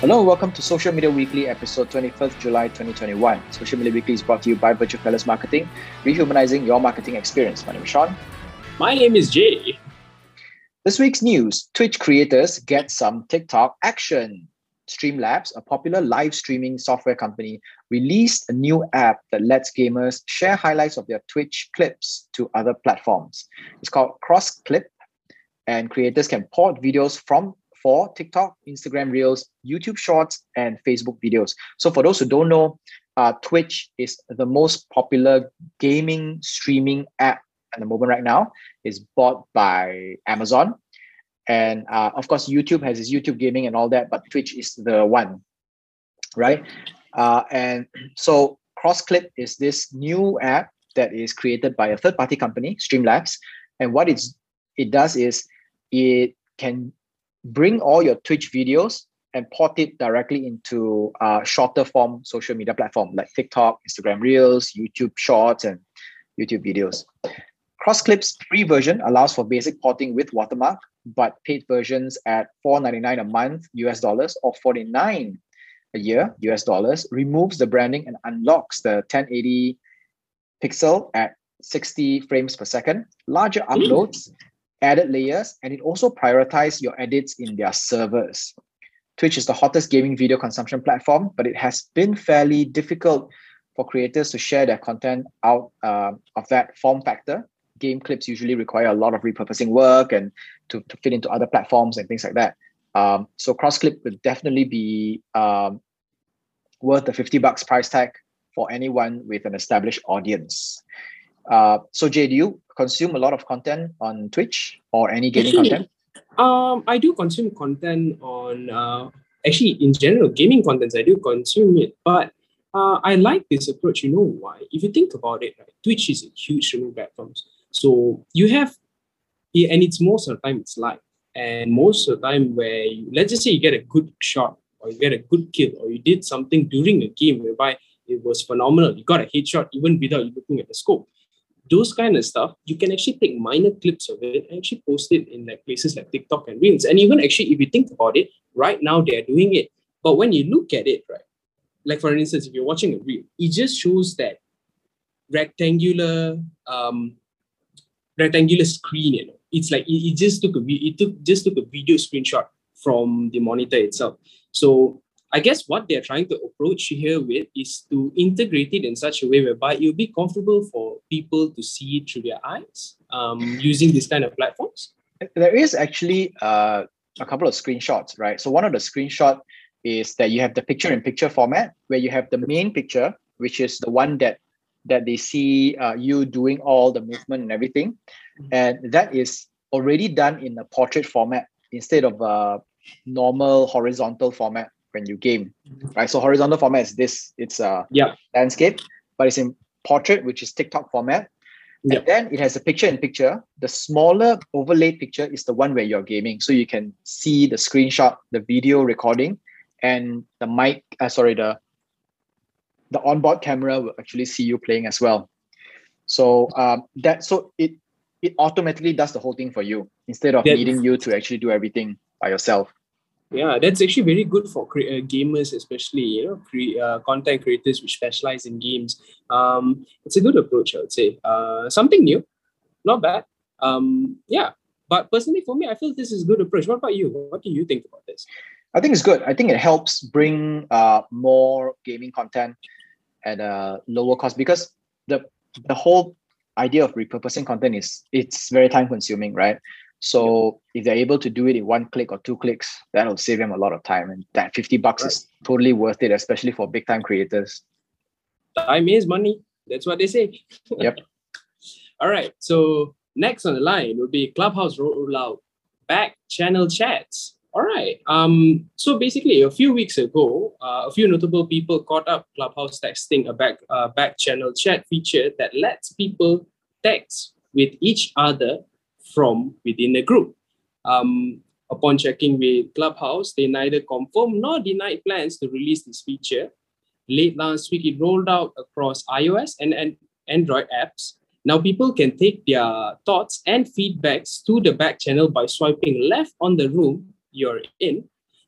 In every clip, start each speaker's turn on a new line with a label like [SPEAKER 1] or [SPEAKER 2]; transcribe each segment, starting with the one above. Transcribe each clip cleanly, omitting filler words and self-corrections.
[SPEAKER 1] Hello and welcome to Social Media Weekly, episode 21st July 2021. Social Media Weekly is brought to you by Virtual Fellas Marketing, rehumanizing your marketing experience. My name is Sean.
[SPEAKER 2] My name is Jay.
[SPEAKER 1] This week's news, Twitch creators get some TikTok action. Streamlabs, a popular live streaming software company, released a new app that lets gamers share highlights of their Twitch clips to other platforms. It's called CrossClip, and creators can port videos for TikTok, Instagram Reels, YouTube Shorts, and Facebook videos. So for those who don't know, Twitch is the most popular gaming streaming app at the moment right now. It's bought by Amazon. And of course, YouTube has its YouTube gaming and all that, but Twitch is the one, right? And so CrossClip is this new app that is created by a third-party company, Streamlabs. And what it does is it can bring all your Twitch videos and port it directly into shorter form social media platform like TikTok, Instagram Reels, YouTube Shorts, and YouTube videos. CrossClip's free version allows for basic porting with watermark, but paid versions at $4.99 a month US dollars or $49 a year US dollars removes the branding and unlocks the 1080 pixel at 60 frames per second, larger uploads, added layers, and it also prioritizes your edits in their servers. Twitch is the hottest gaming video consumption platform, but it has been fairly difficult for creators to share their content out of that form factor. Game clips usually require a lot of repurposing work and to fit into other platforms and things like that. So CrossClip would definitely be worth the $50 price tag for anyone with an established audience. So Jay, do you consume a lot of content on Twitch or any gaming content?
[SPEAKER 2] I do consume content on, actually in general, gaming contents, I do consume it, but I like this approach. You know why? If you think about it, right, Twitch is a huge streaming platform. So you have, and it's most of the time it's live. And most of the time where, let's just say you get a good shot or you get a good kill or you did something during a game whereby it was phenomenal. You got a headshot even without looking at the scope. Those kind of stuff, you can actually take minor clips of it and actually post it in like places like TikTok and Reels. And even actually, if you think about it, right now they're doing it. But when you look at it, right, like for instance, if you're watching a reel, it just shows that rectangular screen. You know, it's like it just took a video screenshot from the monitor itself. So I guess what they're trying to approach here with is to integrate it in such a way whereby it'll be comfortable for people to see it through their eyes using these kind of platforms.
[SPEAKER 1] There is actually a couple of screenshots, right? So one of the screenshot is that you have the picture-in-picture format where you have the main picture, which is the one that they see you doing all the movement and everything. And that is already done in a portrait format instead of a normal horizontal format when you game, right? So horizontal format is this, it's a landscape, but it's in portrait, which is TikTok format. And then it has a picture-in-picture. The smaller overlaid picture is the one where you're gaming. So you can see the screenshot, the video recording, and the mic, the onboard camera will actually see you playing as well. So it automatically does the whole thing for you instead of needing you to actually do everything by yourself.
[SPEAKER 2] Yeah, that's actually very good for gamers, especially content creators which specialize in games. It's a good approach, I would say. Something new, not bad. But personally for me, I feel this is a good approach. What about you? What do you think about this?
[SPEAKER 1] I think it's good. I think it helps bring more gaming content at a lower cost because the whole idea of repurposing content it's very time consuming, right? So if they're able to do it in one click or two clicks, that'll save them a lot of time. And that $50 is totally worth it, especially for big time creators.
[SPEAKER 2] Time is money. That's what they say.
[SPEAKER 1] Yep.
[SPEAKER 2] All right. So next on the line will be Clubhouse rollout back channel chats. All right. So basically, a few weeks ago, a few notable people caught up Clubhouse testing a back channel chat feature that lets people text with each other from within a group. Upon checking with Clubhouse, they neither confirmed nor denied plans to release this feature. Late last week, it rolled out across iOS and Android apps. Now people can take their thoughts and feedbacks to the back channel by swiping left on the room you're in.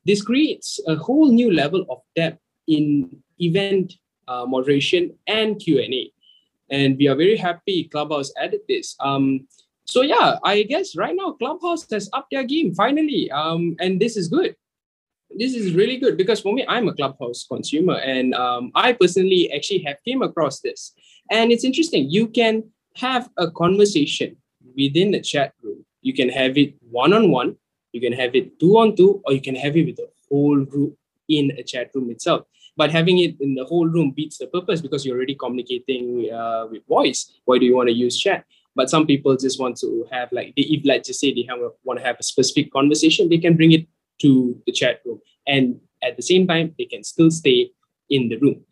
[SPEAKER 2] This creates a whole new level of depth in event moderation and Q&A. And we are very happy Clubhouse added this. So yeah, I guess right now Clubhouse has upped their game finally. And this is good. This is really good because for me, I'm a Clubhouse consumer, and I personally actually have came across this. And it's interesting. You can have a conversation within the chat room. You can have it one-on-one, you can have it two-on-two, or you can have it with the whole group in a chat room itself. But having it in the whole room beats the purpose because you're already communicating with voice. Why do you want to use chat? But some people just want to have if let's just say they want to have a specific conversation, they can bring it to the chat room, and at the same time they can still stay in the room.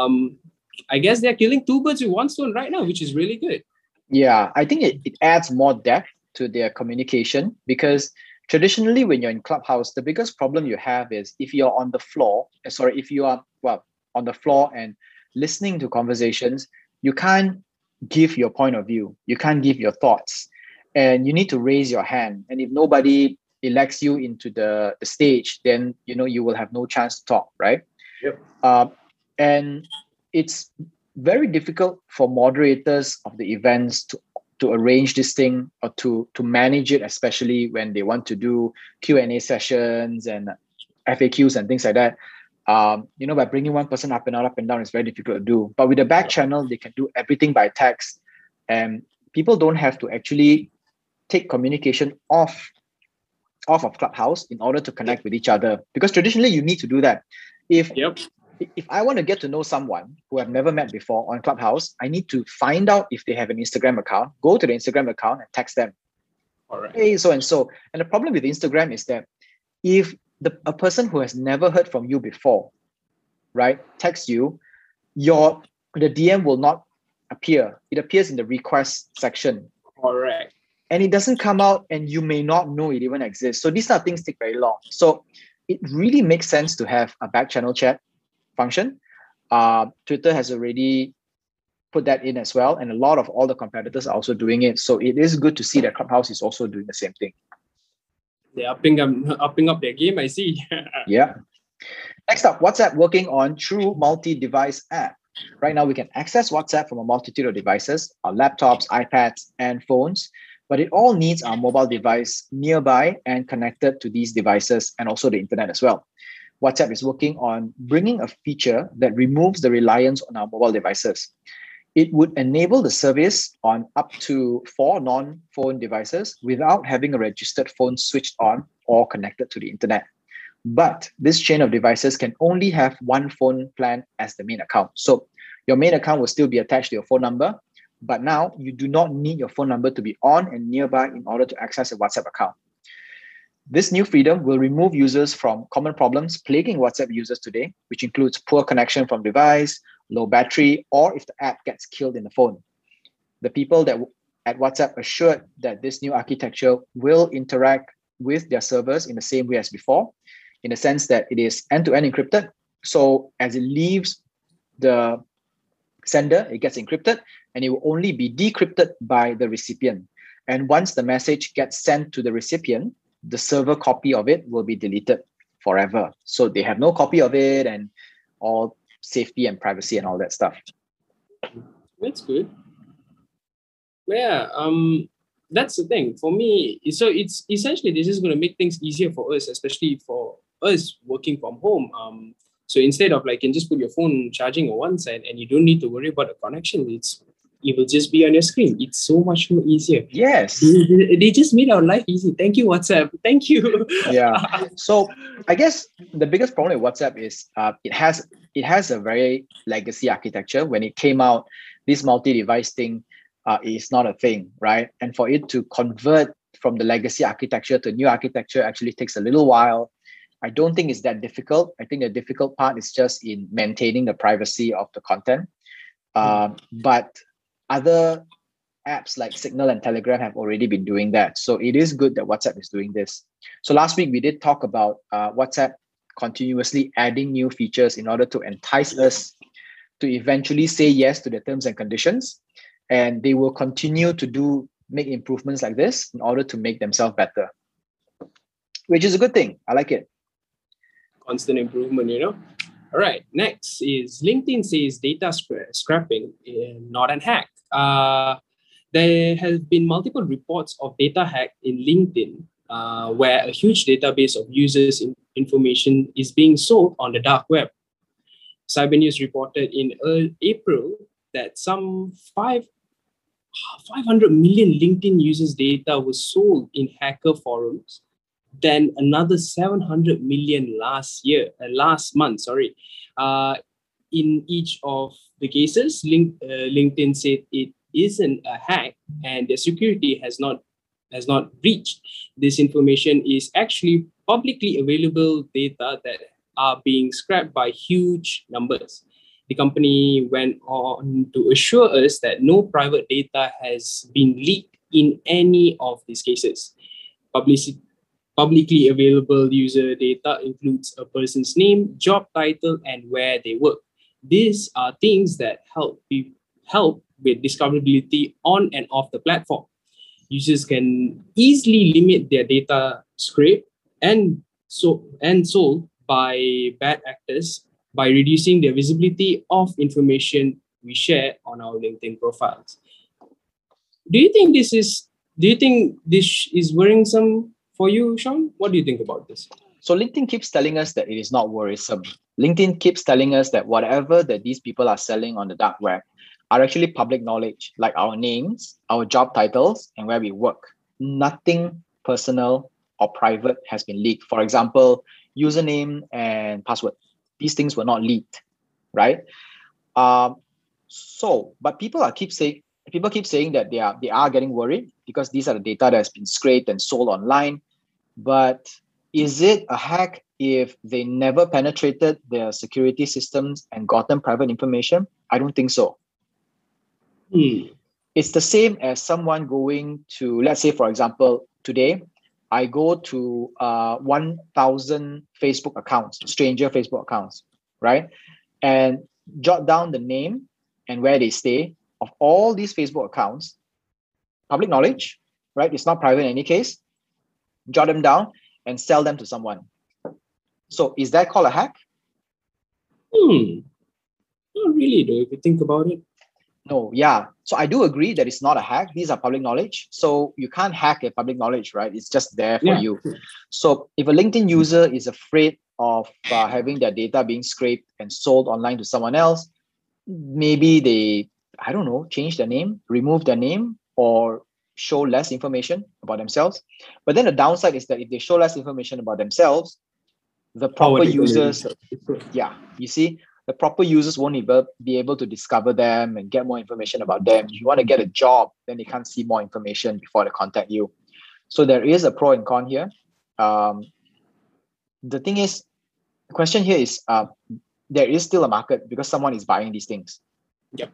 [SPEAKER 2] I guess they're killing two birds with one stone right now, which is really good.
[SPEAKER 1] Yeah, I think it adds more depth to their communication, because traditionally when you're in Clubhouse, the biggest problem you have is if you're on the floor, if you are on the floor and listening to conversations, you can't give your point of view, you can't give your thoughts, and you need to raise your hand. And if nobody elects you into the stage, then you will have no chance to talk, right?
[SPEAKER 2] Yep.
[SPEAKER 1] And it's very difficult for moderators of the events to arrange this thing, or to manage it, especially when they want to do Q&A sessions and FAQs and things like that. By bringing one person up and down is very difficult to do. But with the back channel, they can do everything by text, and people don't have to actually take communication off of Clubhouse in order to connect with each other, because traditionally you need to do that. If I want to get to know someone who I've never met before on Clubhouse, I need to find out if they have an Instagram account, go to the Instagram account and text them.
[SPEAKER 2] All right.
[SPEAKER 1] Hey, so and so. And the problem with Instagram is that if a person who has never heard from you before, right, texts you, the DM will not appear. It appears in the request section.
[SPEAKER 2] Correct.
[SPEAKER 1] And it doesn't come out, and you may not know it even exists. So these kind of things take very long. So it really makes sense to have a back channel chat function. Twitter has already put that in as well, and a lot of all the competitors are also doing it. So it is good to see that Clubhouse is also doing the same thing.
[SPEAKER 2] They're upping up their game, I see.
[SPEAKER 1] Yeah. Next up, WhatsApp working on true multi-device app. Right now, we can access WhatsApp from a multitude of devices, our laptops, iPads, and phones, but it all needs our mobile device nearby and connected to these devices, and also the internet as well. WhatsApp is working on bringing a feature that removes the reliance on our mobile devices. It would enable the service on up to 4 non-phone devices without having a registered phone switched on or connected to the internet. But this chain of devices can only have one phone plan as the main account. So your main account will still be attached to your phone number, but now you do not need your phone number to be on and nearby in order to access a WhatsApp account. This new freedom will remove users from common problems plaguing WhatsApp users today, which includes poor connection from device, low battery, or if the app gets killed in the phone. The people at WhatsApp assured that this new architecture will interact with their servers in the same way as before, in the sense that it is end-to-end encrypted. So as it leaves the sender, it gets encrypted, and it will only be decrypted by the recipient. And once the message gets sent to the recipient, the server copy of it will be deleted forever. So they have no copy of it, and all safety and privacy and all that stuff.
[SPEAKER 2] That's good. Yeah, that's the thing for me. So it's essentially, this is going to make things easier for us, especially for us working from home. So instead of you can just put your phone charging on one side and you don't need to worry about the connection. It will just be on your screen. It's so much more easier.
[SPEAKER 1] Yes.
[SPEAKER 2] They just made our life easy. Thank you, WhatsApp. Thank you.
[SPEAKER 1] Yeah. So I guess the biggest problem with WhatsApp is it has a very legacy architecture. When it came out, this multi-device thing is not a thing, right? And for it to convert from the legacy architecture to new architecture actually takes a little while. I don't think it's that difficult. I think the difficult part is just in maintaining the privacy of the content. But other apps like Signal and Telegram have already been doing that. So it is good that WhatsApp is doing this. So last week, we did talk about WhatsApp continuously adding new features in order to entice us to eventually say yes to the terms and conditions. And they will continue to make improvements like this in order to make themselves better, which is a good thing. I like it.
[SPEAKER 2] constant improvement. All right, next is LinkedIn says data scrapping, not an hack. There have been multiple reports of data hack in LinkedIn, where a huge database of users' information is being sold on the dark web. Cybernews reported in April that some 500 million LinkedIn users' data was sold in hacker forums, then another 700 million last month. In each of the cases, LinkedIn said it isn't a hack and the security has not breached. This information is actually publicly available data that are being scrapped by huge numbers. The company went on to assure us that no private data has been leaked in any of these cases. Publicly available user data includes a person's name, job title, and where they work. These are things that help with discoverability on and off the platform. Users can easily limit their data scraped and sold by bad actors by reducing the visibility of information we share on our LinkedIn profiles. Do you think this is worrisome for you, Sean? What do you think about this?
[SPEAKER 1] So LinkedIn keeps telling us that it is not worrisome. LinkedIn keeps telling us that whatever that these people are selling on the dark web are actually public knowledge, like our names, our job titles, and where we work. Nothing personal or private has been leaked. For example, username and password. These things were not leaked, right? But people keep saying that they are getting worried because these are the data that has been scraped and sold online. But is it a hack if they never penetrated their security systems and gotten private information? I don't think so. It's the same as someone going to, let's say, for example, today, I go to 1,000 Facebook accounts, stranger Facebook accounts, right? And jot down the name and where they stay of all these Facebook accounts, public knowledge, right? It's not private in any case. Jot them down and sell them to someone. So is that called a hack?
[SPEAKER 2] Not really, though, if you think about it.
[SPEAKER 1] No, yeah. So I do agree that it's not a hack. These are public knowledge. So you can't hack a public knowledge, right? It's just there for you. So if a LinkedIn user is afraid of having their data being scraped and sold online to someone else, maybe they, I don't know, change their name, remove their name, or show less information about themselves. But then the downside is that if they show less information about themselves, the proper users, you see, the proper users won't be able to discover them and get more information about them. If you want to get a job, then they can't see more information before they contact you. So there is a pro and con here. The thing is, the question here is, there is still a market because someone is buying these things.
[SPEAKER 2] Yep.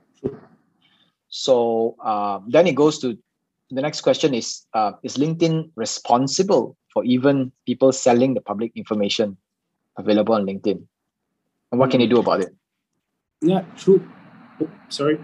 [SPEAKER 1] So then it goes to the next question is LinkedIn responsible for even people selling the public information available on LinkedIn? And what can you do about it?
[SPEAKER 2] Yeah, true. Oh, sorry.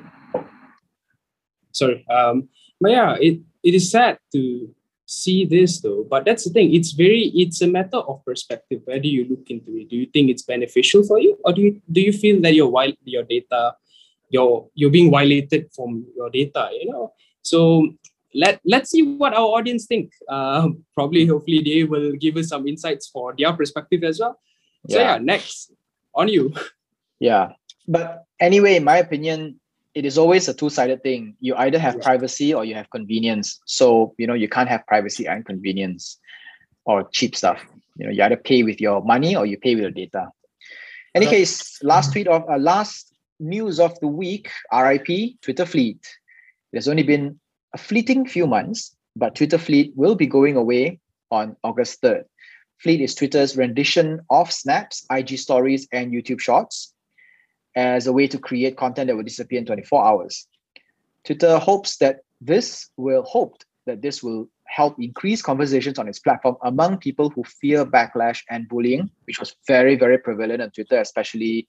[SPEAKER 2] But yeah, it is sad to see this though. But that's the thing. It's a matter of perspective. Where do you look into it? Do you think it's beneficial for you, or do you feel that your data, you're being violated from your data? So let's see what our audience think. Hopefully they will give us some insights for their perspective as well. So yeah, next on you.
[SPEAKER 1] Yeah, but anyway, in my opinion, it is always a two-sided thing. You either have privacy or you have convenience. So you can't have privacy and convenience or cheap stuff. You either pay with your money or you pay with your data. Any case, last news of the week, RIP Twitter Fleet. There's only been a fleeting few months, but Twitter Fleet will be going away on August 3rd. Fleet is Twitter's rendition of Snaps, IG Stories, and YouTube Shorts as a way to create content that will disappear in 24 hours. Twitter hopes that this will help increase conversations on its platform among people who fear backlash and bullying, which was very, very prevalent on Twitter, especially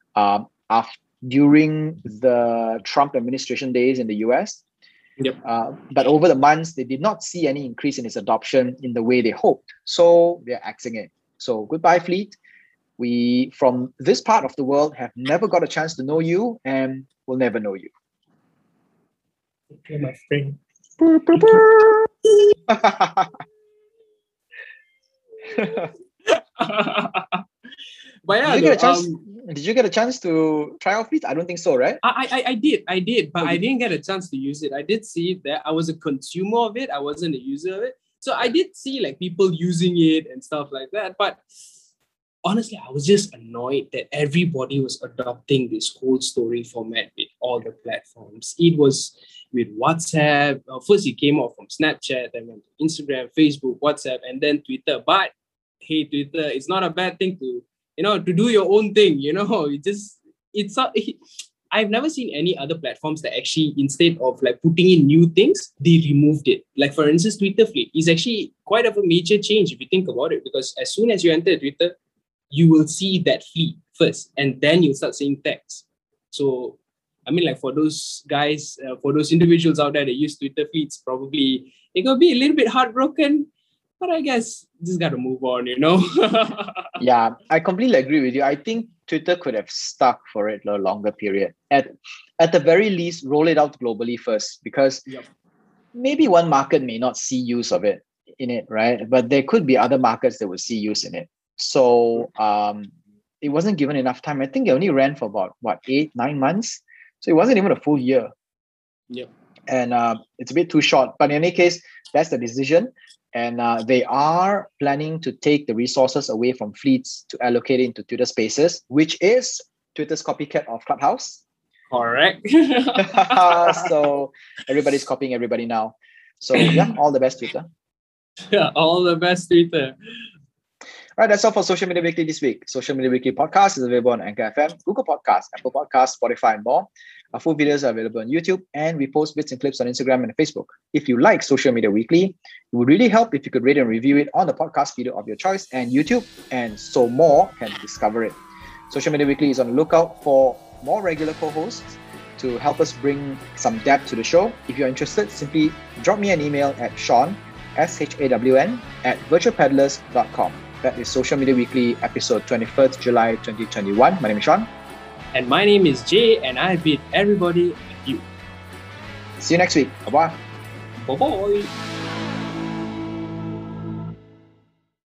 [SPEAKER 1] during the Trump administration days in the US.
[SPEAKER 2] Yep.
[SPEAKER 1] But over the months, they did not see any increase in its adoption in the way they hoped. So they're axing it. So goodbye, Fleet. We, from this part of the world, have never got a chance to know you and will never know you.
[SPEAKER 2] Okay, my friend. But yeah,
[SPEAKER 1] did you get a chance to try out Fleets? I don't think so, right?
[SPEAKER 2] I did, but I didn't get a chance to use it. I did see it there. I was a consumer of it. I wasn't a user of it. So I did see like people using it and stuff like that. But honestly, I was just annoyed that everybody was adopting this whole story format with all the platforms. It was with WhatsApp. First, it came off from Snapchat, then went to Instagram, Facebook, WhatsApp, and then Twitter. But hey, Twitter, it's not a bad thing to do your own thing. I've never seen any other platforms that actually, instead of like putting in new things, they removed it. Like for instance, Twitter Fleet is actually quite of a major change if you think about it, because as soon as you enter Twitter, you will see that fleet first, and then you'll start seeing text. So, I mean, like for those guys, for those individuals out there that use Twitter fleets, probably it could be a little bit heartbroken, but I guess just got to move on,
[SPEAKER 1] Yeah, I completely agree with you. I think Twitter could have stuck for it a longer period. At the very least, roll it out globally first, because maybe one market may not see use of it in it, right? But there could be other markets that would see use in it. So it wasn't given enough time. I think it only ran for about 8-9 months. So it wasn't even a full year.
[SPEAKER 2] Yep.
[SPEAKER 1] And it's a bit too short. But in any case, that's the decision. And they are planning to take the resources away from Fleets to allocate it into Twitter Spaces, which is Twitter's copycat of Clubhouse.
[SPEAKER 2] Correct.
[SPEAKER 1] So everybody's copying everybody now. So yeah, all the best, Twitter.
[SPEAKER 2] Yeah, all the best, Twitter.
[SPEAKER 1] All right, that's all for Social Media Weekly this week. Social Media Weekly podcast is available on Anchor FM, Google Podcasts, Apple Podcasts, Spotify, and more. Our full videos are available on YouTube, and we post bits and clips on Instagram and Facebook. If you like Social Media Weekly, it would really help if you could rate and review it on the podcast video of your choice and YouTube, and so more can discover it. Social Media Weekly is on the lookout for more regular co-hosts to help us bring some depth to the show. If you're interested, simply drop me an email at Shawn, SHAWN, @virtualpeddlers.com. That is Social Media Weekly, episode 21st July 2021. My name is Shawn.
[SPEAKER 2] And my name is Jay, and I bid everybody adieu.
[SPEAKER 1] See you next week. Bye-bye.
[SPEAKER 2] Bye-bye.